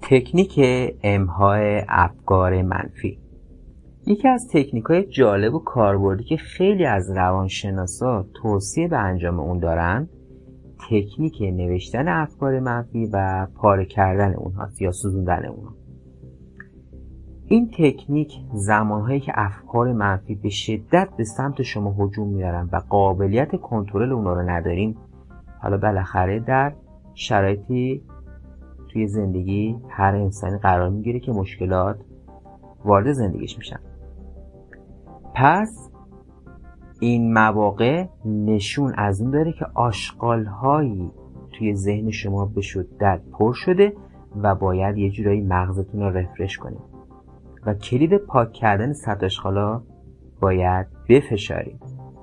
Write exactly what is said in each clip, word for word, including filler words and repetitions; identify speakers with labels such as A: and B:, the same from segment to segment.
A: تکنیک امحاء افکار منفی یکی از تکنیک‌های جالب و کاربردی که خیلی از روانشناسا توصیه به انجام اون دارن تکنیک نوشتن افکار منفی و پاره کردن اونهاست یا سوزوندن اونها. این تکنیک زمانهایی که افکار منفی به شدت به سمت شما هجوم میارن و قابلیت کنترل اونها رو ندارین، حالا بالاخره در شرایطی توی زندگی هر انسانی قرار میگیره که مشکلات وارد زندگیش میشن. پس این مواقع نشون از اون داره که آشغال‌هایی توی ذهن شما به شدت پر شده و باید یه جورایی مغزتون رو رفرش کنید و کلید پاک کردن سطح آشغالا باید بفشارید.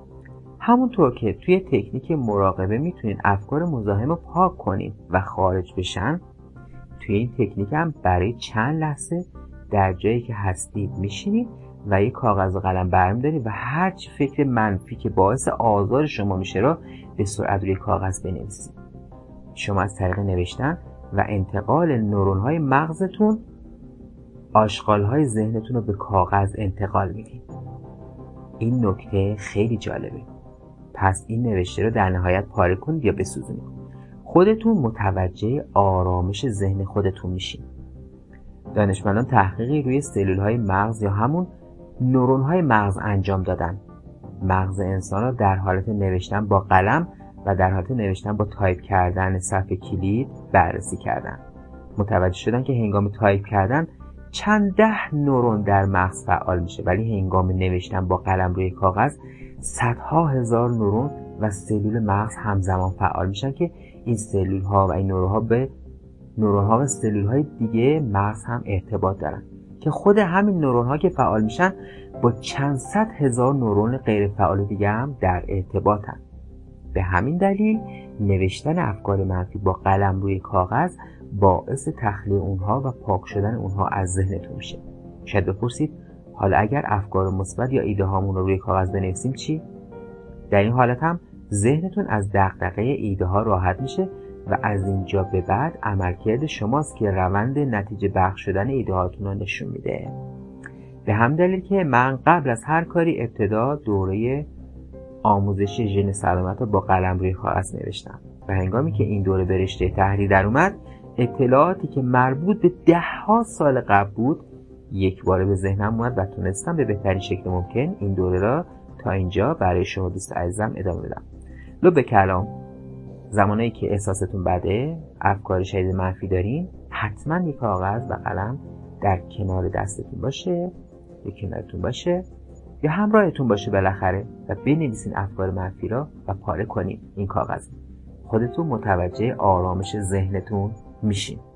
A: همونطور که توی تکنیک مراقبه میتونید افکار مزاحم رو پاک کنید و خارج بشن، توی این تکنیک هم برای چند لحظه در جایی که هستید میشینید و یک کاغذ و قلم برمی‌دارید و هر چی فکر منفی که باعث آزار شما میشه رو به سرعت روی کاغذ بنویسید. شما از طریق نوشتن و انتقال نورون‌های مغزتون آشغال‌های ذهنتون رو به کاغذ انتقال میدید. این نکته خیلی جالبه. پس این نوشته رو در نهایت پاره کنید یا بسوزونید. خودتون متوجه آرامش ذهن خودتون میشین. دانشمندان تحقیقی روی سلول‌های مغز یا همون نورون‌های مغز انجام دادن. مغز انسان را در حالت نوشتن با قلم و در حالت نوشتن با تایپ کردن صفحه کلید بررسی کردن. متوجه شدن که هنگام تایپ کردن چند ده نورون در مغز فعال میشه، ولی هنگام نوشتن با قلم روی کاغذ صدها هزار نورون و سلول مغز همزمان فعال میشن که این سلول ها و این نورون ها به نورون ها و سلول های دیگه مغز هم ارتباط دارن که خود همین نورون ها که فعال میشن با چند صد هزار نورون غیر فعال دیگه هم در ارتباطن. به همین دلیل نوشتن افکار منفی با قلم روی کاغذ باعث تخلیه اونها و پاک شدن اونها از ذهنتون میشه. شاید بپرسید حالا اگر افکار مثبت یا ایده هامون رو روی کاغذ بنویسیم چی؟ در این حالت هم ذهنتون از دغدغه ایده ها راحت میشه و از اینجا به بعد عملکرد شماست که روند نتیجه بخش شدن ایده هاتون رو نشون میده. به هم دلیل که من قبل از هر کاری ابتدا دوره آموزش ژن سلامت رو با قلم روی کاغذ نوشتم و هنگامی که این دوره به رشته تحلیل در اومد، اطلاعاتی که مربوط به ده ها سال قبل بود یک باره به ذهنم اومد و تونستم به بهترین شکل ممکن این دوره را تا اینجا برای شما دوست عزیزم ادامه بدم. لب به کلام، زمانی که احساستون بده، افکار شدید منفی دارین، حتما یک کاغذ و قلم در کنار دستتون باشه یا کنارتون باشه یا همراهتون باشه بالاخره و بنویسین افکار منفی را و پاره کنین این کاغذ. خودتون متوجه آرامش ذهنتون میشین.